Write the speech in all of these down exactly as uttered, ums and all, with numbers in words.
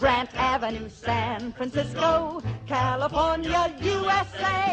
Grant Avenue, San Francisco, California, U S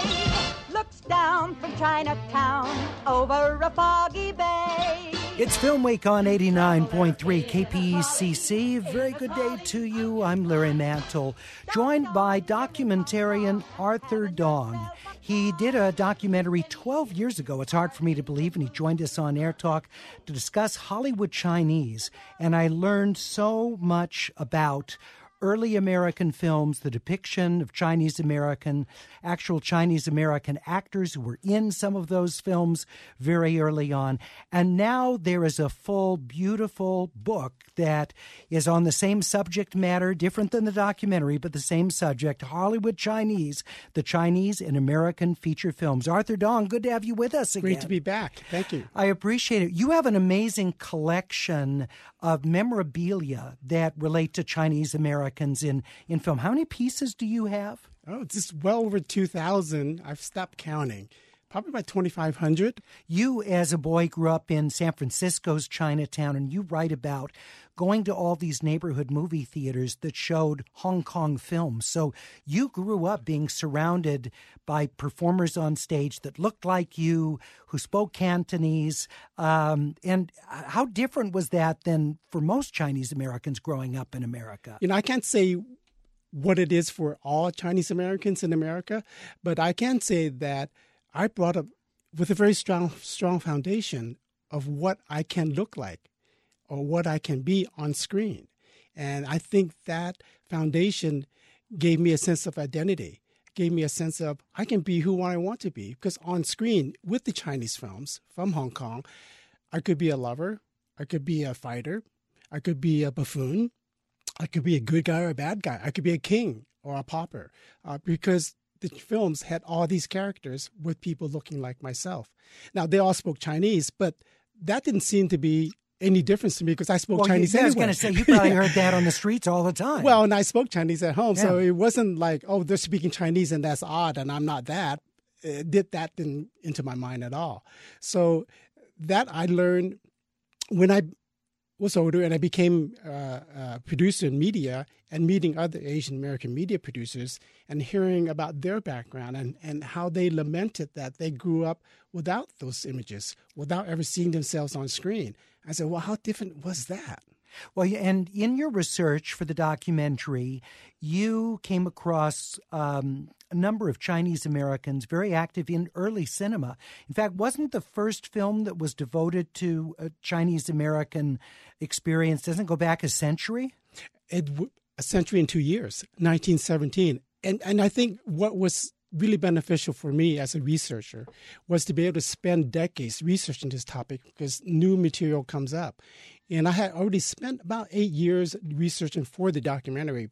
A. Looks down from Chinatown over a foggy bay. It's Film Week on eighty-nine point three K P E C C. Very good day to you. I'm Larry Mantle, joined by documentarian Arthur Dong. He did a documentary twelve years ago, it's hard for me to believe, and he joined us on Air Talk to discuss Hollywood Chinese. And I learned so much about early American films, the depiction of Chinese-American, actual Chinese-American actors who were in some of those films very early on. And now there is a full, beautiful book that is on the same subject matter, different than the documentary, but the same subject, Hollywood Chinese, the Chinese and American feature films. Arthur Dong, good to have you with us again. Great to be back. Thank you. I appreciate it. You have an amazing collection of memorabilia that relate to Chinese-American in, in film. How many pieces do you have? Oh, it's just well over two thousand. I've stopped counting. Probably about twenty-five hundred. You, as a boy, grew up in San Francisco's Chinatown, and you write about going to all these neighborhood movie theaters that showed Hong Kong films. So you grew up being surrounded by performers on stage that looked like you, who spoke Cantonese. Um, and how different was that than for most Chinese Americans growing up in America? You know, I can't say what it is for all Chinese Americans in America, but I can say that I brought up with a very strong, strong foundation of what I can look like or what I can be on screen. And I think that foundation gave me a sense of identity, gave me a sense of I can be who I want to be. Because on screen with the Chinese films from Hong Kong, I could be a lover, I could be a fighter, I could be a buffoon, I could be a good guy or a bad guy, I could be a king or a pauper, uh, because the films had all these characters with people looking like myself. Now, they all spoke Chinese, but that didn't seem to be any difference to me because I spoke well, Chinese you, anyway. I was going to say, you probably heard that on the streets all the time. Well, and I spoke Chinese at home, yeah. so it wasn't like, oh, they're speaking Chinese and that's odd and I'm not that. It did that didn't into my mind at all. So that I learned when I was older and I became uh, a producer in media and meeting other Asian American media producers and hearing about their background and, and how they lamented that they grew up without those images, without ever seeing themselves on screen. I said, well, how different was that? Well, and in your research for the documentary, you came across um, a number of Chinese Americans very active in early cinema. In fact, wasn't the first film that was devoted to a Chinese American experience, doesn't it go back a century? It, a century and two years, nineteen seventeen. And, and I think what was really beneficial for me as a researcher was to be able to spend decades researching this topic because new material comes up. And I had already spent about eight years researching for the documentary.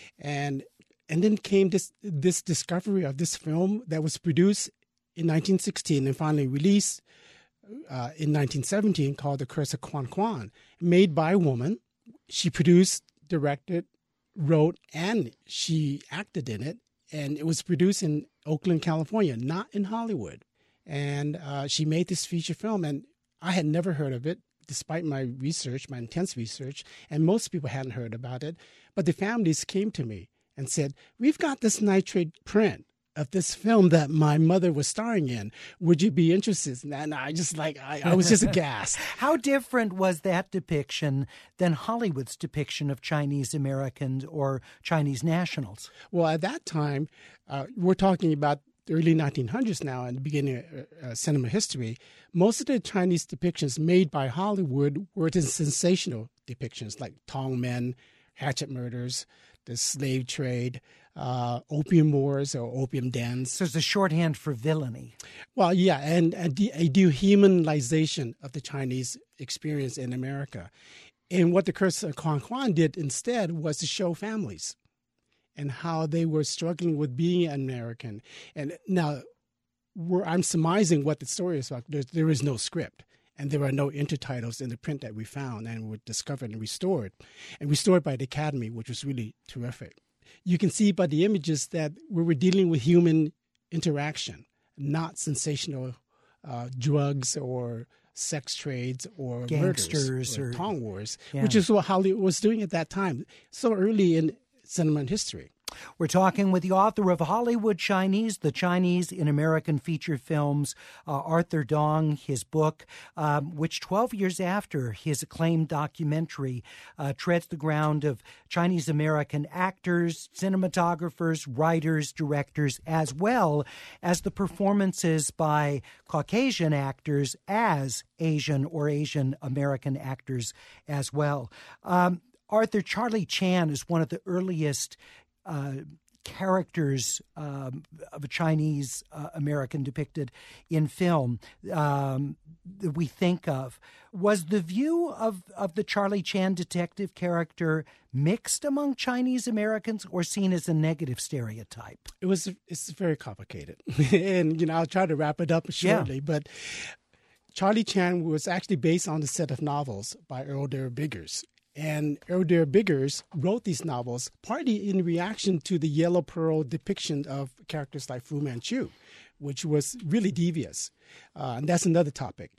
And and then came this this discovery of this film that was produced in nineteen sixteen and finally released uh, in nineteen seventeen called The Curse of Quan Quan, made by a woman. She produced, directed, wrote, and she acted in it. And it was produced in Oakland, California, not in Hollywood. And uh, she made this feature film, and I had never heard of it, despite my research, my intense research, and most people hadn't heard about it. But the families came to me and said, we've got this nitrate print of this film that my mother was starring in. Would you be interested? And I just like, I, I was just aghast. How different was that depiction than Hollywood's depiction of Chinese Americans or Chinese nationals? Well, at that time, uh, we're talking about the early nineteen hundreds now and the beginning of uh, cinema history. Most of the Chinese depictions made by Hollywood were the sensational depictions like Tong Men, hatchet murders, the slave trade, uh, opium wars or opium dens. So it's a shorthand for villainy. Well, yeah, and a, de- a dehumanization of the Chinese experience in America. And what The Curse of Quan Quan did instead was to show families and how they were struggling with being an American. And now we're, I'm surmising what the story is about. There, there is no script. And there are no intertitles in the print that we found and were discovered and restored. And restored by the Academy, which was really terrific. You can see by the images that we were dealing with human interaction, not sensational uh, drugs or sex trades or gangsters murders or, or Tong wars, yeah. which is what Hollywood was doing at that time. So early in cinema history. We're talking with the author of Hollywood Chinese, the Chinese in American feature films, uh, Arthur Dong, his book, um, which twelve years after his acclaimed documentary uh, treads the ground of Chinese American actors, cinematographers, writers, directors, as well as the performances by Caucasian actors as Asian or Asian American actors as well. Um, Arthur, Charlie Chan is one of the earliest Uh, characters um, of a Chinese uh, American depicted in film um, that we think of. Was the view of, of the Charlie Chan detective character mixed among Chinese Americans or seen as a negative stereotype? It was. It's very complicated. And, you know, I'll try to wrap it up shortly. Yeah. But Charlie Chan was actually based on a set of novels by Earl Derr Biggers. And Earl Derr Biggers wrote these novels partly in reaction to the Yellow Pearl depiction of characters like Fu Manchu, which was really devious. Uh, and that's another topic.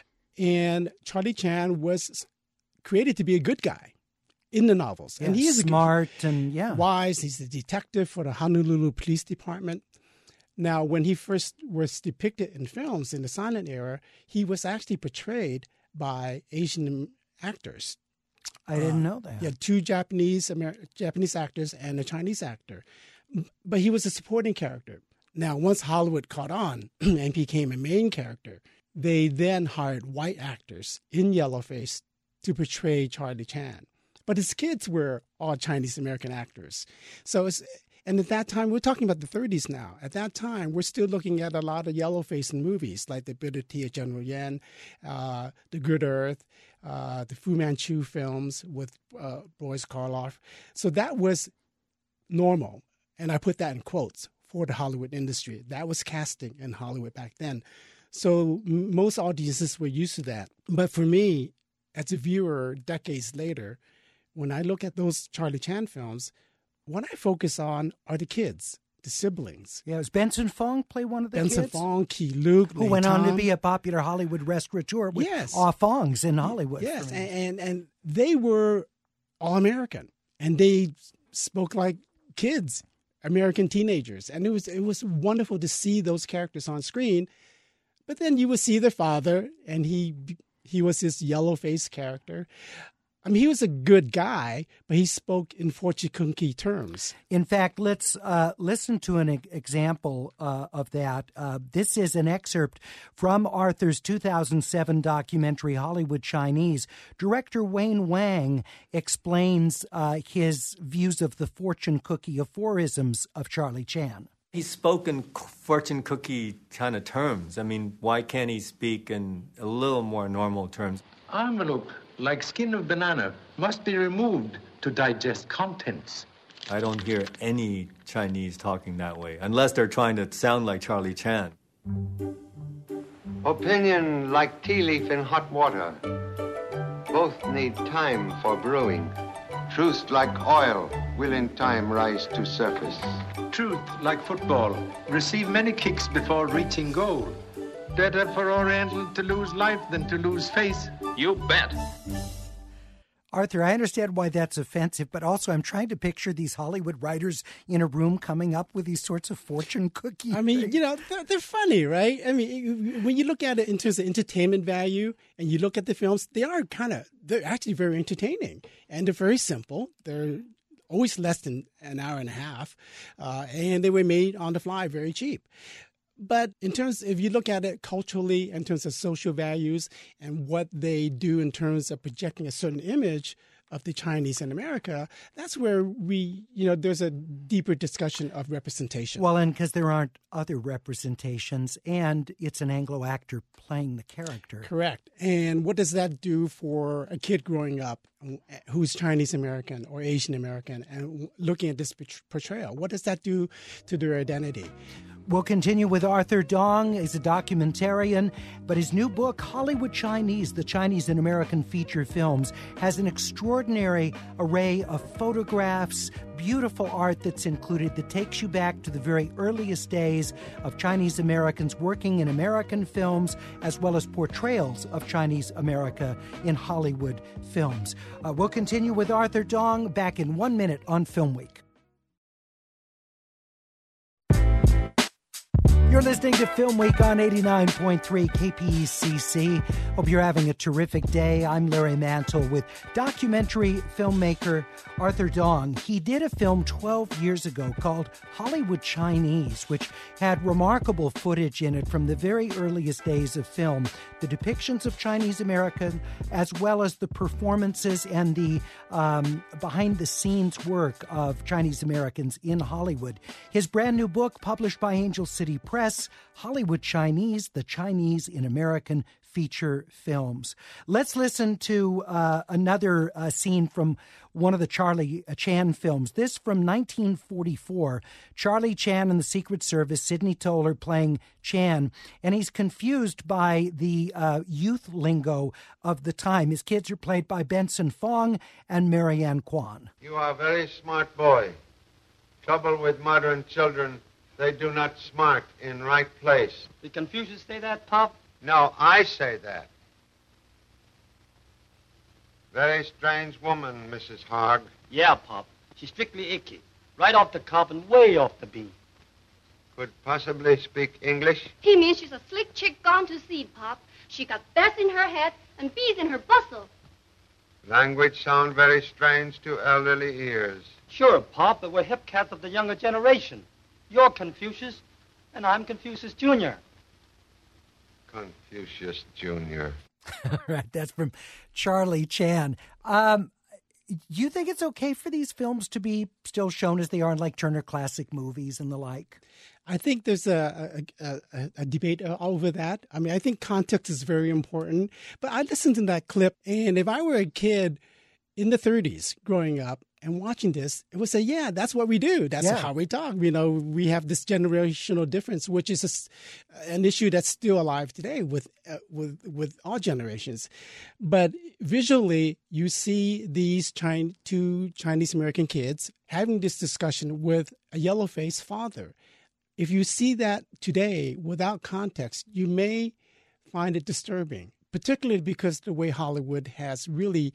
And Charlie Chan was created to be a good guy in the novels. Yeah, and he is smart a, and yeah. wise. He's a detective for the Honolulu Police Department. Now, when he first was depicted in films in the silent era, he was actually portrayed by Asian actors. I didn't uh, know that. Yeah, two Japanese Amer- Japanese actors and a Chinese actor. But he was a supporting character. Now, once Hollywood caught on and became a main character, they then hired white actors in yellowface to portray Charlie Chan. But his kids were all Chinese American actors. So it's And at that time, we're talking about the thirties now. At that time, we're still looking at a lot of yellowface in movies, like The Bitter Tea of General Yen, uh, The Good Earth, uh, the Fu Manchu films with uh, Boris Karloff. So that was normal, and I put that in quotes, for the Hollywood industry. That was casting in Hollywood back then. So m- most audiences were used to that. But for me, as a viewer decades later, when I look at those Charlie Chan films, what I focus on are the kids, the siblings. Yeah, was Benson Fong play one of the Benson kids? Fong, Key Luke, Who Lei went on to Tom. be a popular Hollywood restaurateur with Yes. Ah Fongs in Hollywood. Yes, for and, instance. and and they were all American, and they spoke like kids, American teenagers, and it was it was wonderful to see those characters on screen. But then you would see their father, and he he was this yellow-faced character. I mean, he was a good guy, but he spoke in fortune cookie terms. In fact, let's uh, listen to an e- example uh, of that. Uh, this is an excerpt from Arthur's two thousand seven documentary, Hollywood Chinese. Director Wayne Wang explains uh, his views of the fortune cookie aphorisms of Charlie Chan. He spoke in fortune cookie kind of terms. I mean, why can't he speak in a little more normal terms? Envelope, like skin of banana, must be removed to digest contents. I don't hear any Chinese talking that way, unless they're trying to sound like Charlie Chan. Opinion like tea leaf in hot water. Both need time for brewing. Truth like oil will in time rise to surface. Truth, like football, receive many kicks before reaching goal. Better for Oriental to lose life than to lose face. You bet. Arthur, I understand why that's offensive, but also I'm trying to picture these Hollywood writers in a room coming up with these sorts of fortune cookie I mean, things. you know, they're, they're funny, right? I mean, when you look at it in terms of entertainment value and you look at the films, they are kind of, they're actually very entertaining. And they're very simple. They're always less than an hour and a half. Uh, and they were made on the fly, very cheap. But in terms, if you look at it culturally, in terms of social values and what they do in terms of projecting a certain image of the Chinese in America, that's where we, you know, there's a deeper discussion of representation. Well, and because there aren't other representations, and it's an Anglo actor playing the character. Correct. And what does that do for a kid growing up who's Chinese American or Asian American and looking at this portrayal? What does that do to their identity? We'll continue with Arthur Dong. He's a documentarian, but his new book, Hollywood Chinese, the Chinese in American Feature Films, has an extraordinary array of photographs, beautiful art that's included that takes you back to the very earliest days of Chinese Americans working in American films, as well as portrayals of Chinese America in Hollywood films. Uh, we'll continue with Arthur Dong back in one minute on Film Week. You're listening to Film Week on eighty-nine point three K P E C C. Hope you're having a terrific day. I'm Larry Mantle with documentary filmmaker Arthur Dong. He did a film twelve years ago called Hollywood Chinese, which had remarkable footage in it from the very earliest days of film, the depictions of Chinese American, as well as the performances and the um, behind-the-scenes work of Chinese Americans in Hollywood. His brand new book, published by Angel City Press, Hollywood Chinese, The Chinese in American Feature Films. Let's listen to uh, another uh, scene from one of the Charlie Chan films. This from nineteen forty-four. Charlie Chan and the Secret Service, Sidney Toler playing Chan, and he's confused by the uh, youth lingo of the time. His kids are played by Benson Fong and Marianne Kwan. You are a very smart boy. Trouble with modern children, they do not smart in right place. Did Confucius say that, Pop? No, I say that. Very strange woman, Missus Hogg. Yeah, Pop. She's strictly icky. Right off the cuff and way off the beat. Could possibly speak English? He means she's a slick chick gone to seed, Pop. She got bats in her head and bees in her bustle. Language sound very strange to elderly ears. Sure, Pop, but we're hip cats of the younger generation. You're Confucius, and I'm Confucius Junior Confucius Junior All right, that's from Charlie Chan. Um, you think it's okay for these films to be still shown as they are in like Turner Classic Movies and the like? I think there's a, a, a, a debate over that. I mean, I think context is very important. But I listened to that clip, and if I were a kid in the thirties growing up and watching this, it would say, yeah, that's what we do. That's yeah. how we talk. You know, we have this generational difference, which is a, an issue that's still alive today with, uh, with, with all generations. But visually, you see these China, two Chinese American kids having this discussion with a yellow-faced father. If you see that today without context, you may find it disturbing, particularly because the way Hollywood has really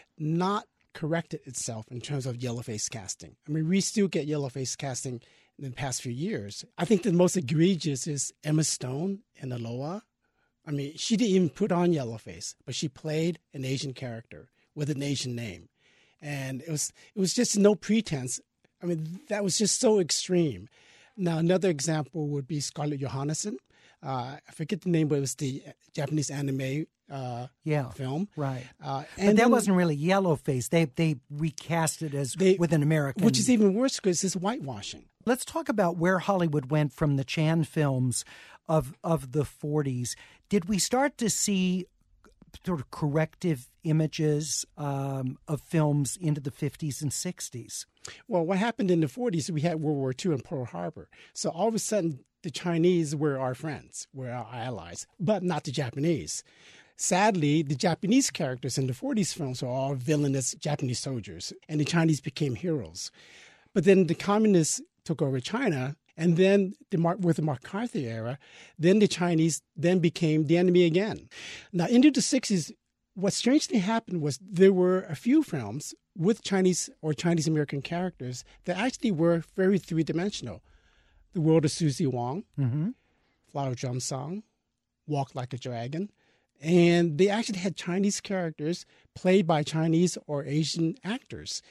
not corrected itself in terms of yellow-face casting. I mean, we still get yellow-face casting in the past few years. I think the most egregious is Emma Stone in Aloha. I mean, she didn't even put on yellowface, but she played an Asian character with an Asian name. And it was it was just no pretense. I mean, that was just so extreme. Now, another example would be Scarlett Johansson. Uh, I forget the name, but it was the Japanese anime uh, yeah, film. Right. Uh, and and that then, wasn't really yellowface. They they recast it as they, with an American. Which is even worse because it's whitewashing. Let's talk about where Hollywood went from the Chan films of of the forties. Did we start to see sort of corrective images um, of films into the fifties and sixties? Well, what happened in the forties, we had World War Two and Pearl Harbor. So all of a sudden, the Chinese were our friends, were our allies, but not the Japanese. Sadly, the Japanese characters in the forties films were all villainous Japanese soldiers, and the Chinese became heroes. But then the communists took over China, and then the, with the McCarthy era, then the Chinese then became the enemy again. Now, into the sixties, what strangely happened was there were a few films with Chinese or Chinese American characters that actually were very three-dimensional. The World of Susie Wong, mm-hmm. Flower Drum Song, Walk Like a Dragon. And they actually had Chinese characters played by Chinese or Asian actors.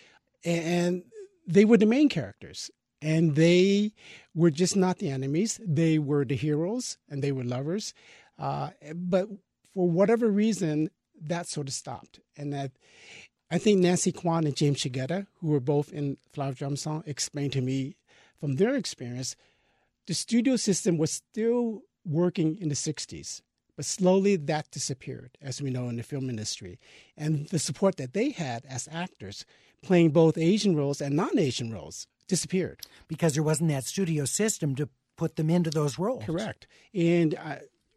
And they were the main characters. And they were just not the enemies. They were the heroes and they were lovers. Uh, but for whatever reason, that sort of stopped. And that I think Nancy Kwan and James Shigeta, who were both in Flower Drum Song, explained to me from their experience, the studio system was still working in the sixties. But slowly that disappeared, as we know in the film industry. And the support that they had as actors, playing both Asian roles and non-Asian roles, disappeared. Because there wasn't that studio system to put them into those roles. Correct. And uh,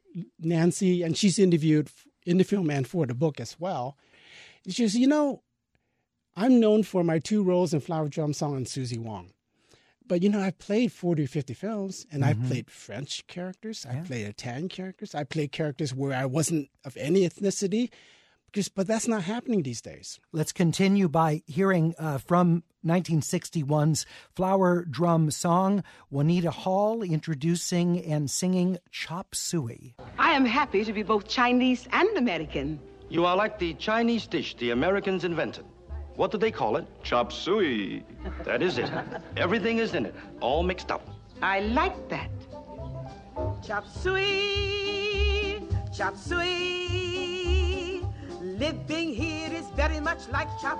Nancy, and she's interviewed in the film and for the book as well, she says, you know, I'm known for my two roles in Flower Drum Song and Susie Wong. But, you know, I've played forty or fifty films, and mm-hmm. I've played French characters. Yeah. I've played Italian characters. I played characters where I wasn't of any ethnicity. Just, but that's not happening these days. Let's continue by hearing uh, from nineteen sixty-one's Flower Drum Song, Juanita Hall introducing and singing Chop Suey. I am happy to be both Chinese and American. You are like the Chinese dish the Americans invented. What do they call it? Chop suey. That is it. Everything is in it, all mixed up. I like that. Chop suey, chop suey. Living here is very much like chop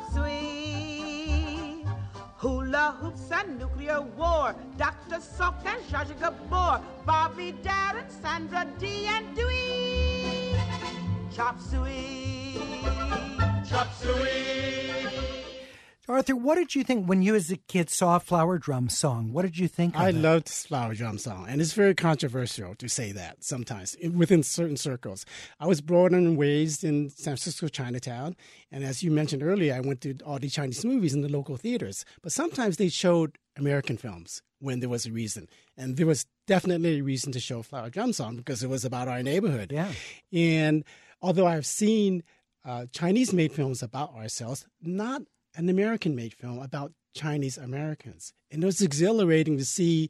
suey. Hula hoops and nuclear war. Doctor Salk and Zsa Zsa Gabor. Bobby Darin, Sandra Dee and Dewey. Chop suey, chop suey. Arthur, what did you think when you as a kid saw Flower Drum Song? What did you think of I it? loved Flower Drum Song, and it's very controversial to say that sometimes within certain circles. I was born and raised in San Francisco, Chinatown, and as you mentioned earlier, I went to all the Chinese movies in the local theaters. But sometimes they showed American films when there was a reason, and there was definitely a reason to show Flower Drum Song because it was about our neighborhood. Yeah. And although I've seen uh, Chinese-made films about ourselves, not an American-made film about Chinese Americans. And it was exhilarating to see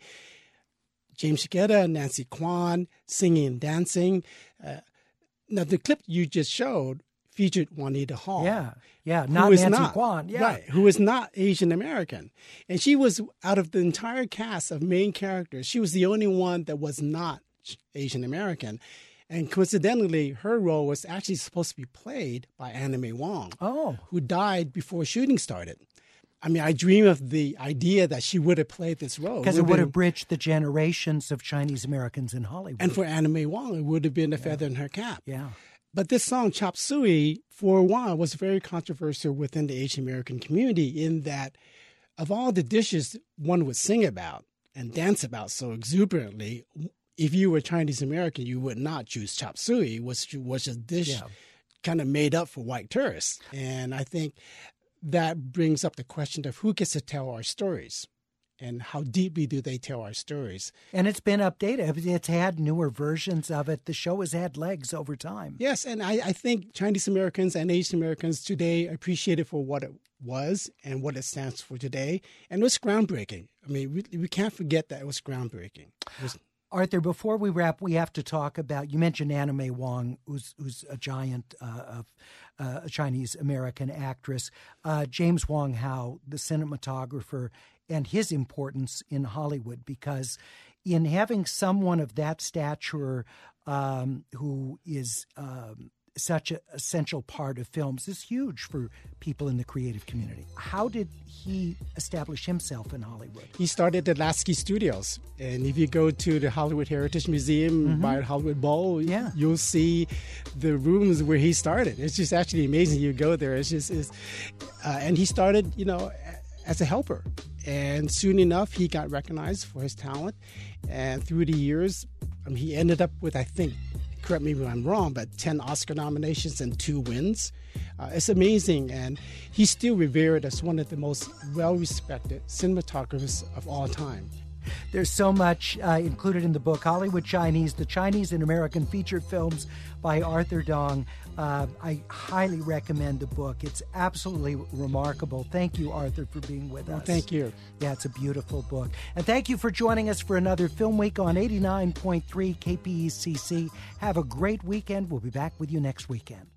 James Shigeta and Nancy Kwan singing and dancing. Uh, now, the clip you just showed featured Juanita Hall. Yeah, yeah, not Nancy not, Kwan. Yeah. Right, who is not Asian American. And she was, out of the entire cast of main characters, she was the only one that was not Asian American. And coincidentally, her role was actually supposed to be played by Anna May Wong, oh. who died before shooting started. I mean, I dream of the idea that she would have played this role. Because it would have bridged the generations of Chinese Americans in Hollywood. And for Anna May Wong, it would have been a feather yeah. in her cap. Yeah. But this song, Chop Suey, for a while was very controversial within the Asian American community in that of all the dishes one would sing about and dance about so exuberantly, if you were Chinese American, you would not choose chop suey, which was a dish yeah. kind of made up for white tourists. And I think that brings up the question of who gets to tell our stories and how deeply do they tell our stories. And it's been updated. It's had newer versions of it. The show has had legs over time. Yes, and I, I think Chinese Americans and Asian Americans today appreciate it for what it was and what it stands for today. And it was groundbreaking. I mean, we, we can't forget that it was groundbreaking. It was, Arthur, before we wrap, we have to talk about, you mentioned Anna May Wong, who's, who's a giant uh, of uh, a Chinese-American actress, uh, James Wong Howe, the cinematographer, and his importance in Hollywood, because in having someone of that stature um, who is um, such an essential part of films is huge for people in the creative community. How did he establish himself in Hollywood? He started at Lasky Studios. And if you go to the Hollywood Heritage Museum mm-hmm. by Hollywood Bowl, yeah. you'll see the rooms where he started. It's just actually amazing. You go there. It's just, it's, uh, and he started, you know, as a helper. And soon enough, he got recognized for his talent. And through the years, I mean, he ended up with, I think, correct me if I'm wrong, but ten Oscar nominations and two wins. Uh, it's amazing, and he's still revered as one of the most well-respected cinematographers of all time. There's so much uh, included in the book, Hollywood Chinese, the Chinese and American featured films by Arthur Dong. Uh, I highly recommend the book. It's absolutely remarkable. Thank you, Arthur, for being with well, us. Thank you. Yeah, it's a beautiful book. And thank you for joining us for another Film Week on eighty-nine point three K P E C C. Have a great weekend. We'll be back with you next weekend.